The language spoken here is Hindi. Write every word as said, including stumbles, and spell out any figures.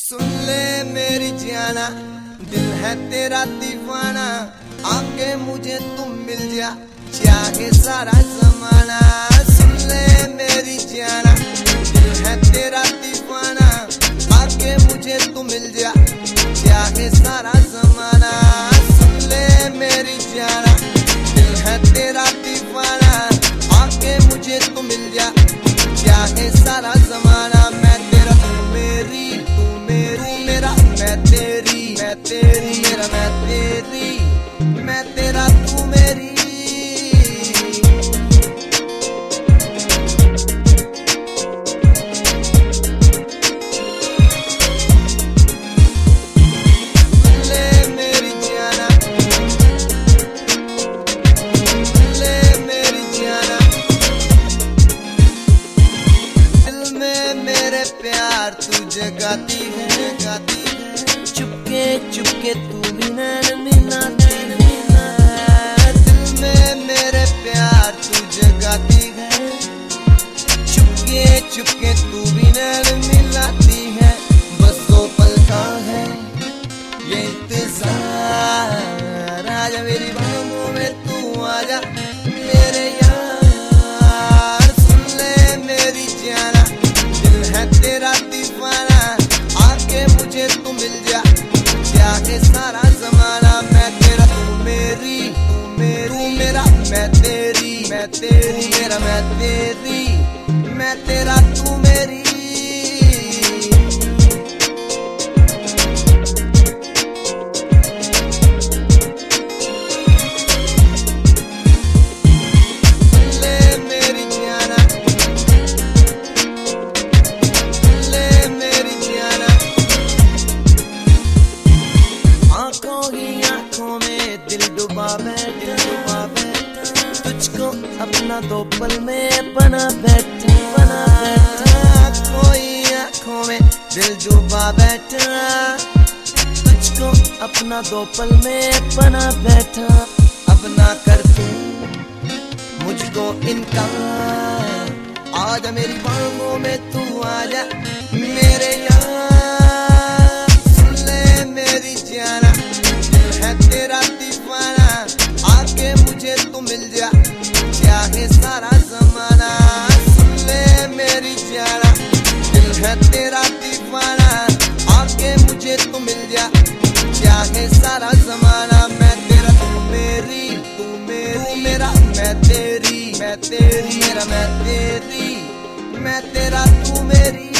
सुन ले मेरी जाना, दिल है तेरा दीवाना, आके मुझे तुम मिल जा, चाहे सारा जमाना। सुन ले मेरी जाना, दिल है तेरा दीवाना, आके मुझे तुम मिल जा, चाहे सारा जमाना। सुन ले मेरी जाना, दिल है तेरा दीवाना, आके मुझे तुम मिल जा, चाहे सारा जमाना। मैं तेरा तू मेरी, तू मेरी, मेरा मैं तेरी, मैं तेरी, मेरा मैं तेरी, मैं तेरा तू मेरी। ले मेरी जाना, ले मेरी जाना, दिल में मेरे प्यार तू जगाती है, जगाती है, चुपके चुपके तू भी नैन मिलाती है। दिल में मेरे प्यार तू जगाती है, चुपके चुपके तू भी नैन मिलाती है। बस दो पल का है ये इंतजार, आजा मेरी बाहों में तू आजा मेरे यार। सुन ले मेरी जाना, दिल है तेरा दीवाना, आके मुझे तू मिल जा, चाहे सारा जमाना। मैं तेरा तू मेरी, तू मेरी, मेरा मैं तेरी, मैं तेरी, मेरा मैं तेरी, मैं तेरा तू मेरी। ले मेरी जाना, ले मेरी जाना, आंखों ही आंखों में दिल डुबा बैठा, डुबा बैठा, तुझको अपना दो पल में बना बैठा, बना बैठा। आंखों ही आंखों में दिल डुबा बैठा, तुझको अपना दो पल में बना बैठा। अब ना कर तू मुझको इनकार, आजा मेरी बाहों में तू आजा मेरे यार। सुन ले मेरी जाना, दिल है तेरा दीवाना, आके मुझे तू मिल जा, चाहे सारा जमाना। सुन ले मेरी जाना, दिल है तेरा दीवाना, आके मुझे तू मिल जा, चाहे सारा जमाना। मैं तेरा तू मेरी, तू मेरी, मेरा मैं तेरी, मैं तेरी, मेरा मैं तेरी, मैं तेरा तू मेरी।